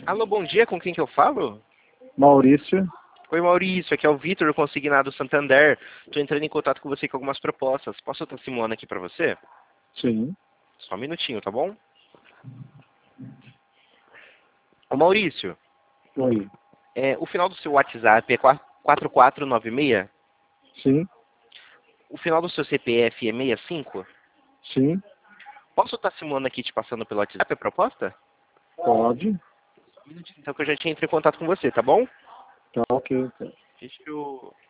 Alô, bom dia, com quem que eu falo? Maurício. Oi, Maurício, aqui é o Vitor, do Consignado Santander. Estou entrando em contato com você com algumas propostas. Posso estar simulando aqui para você? Sim. Só um minutinho, tá bom? Ô, Maurício, Oi. o final do seu WhatsApp é 4496? Sim. O final do seu CPF é 65? Sim. Posso estar simulando aqui te passando pelo WhatsApp a proposta? Pode. Só um minutinho, então que eu já tinha entrado em contato com você, tá bom? Tá ok. Então. Deixa eu...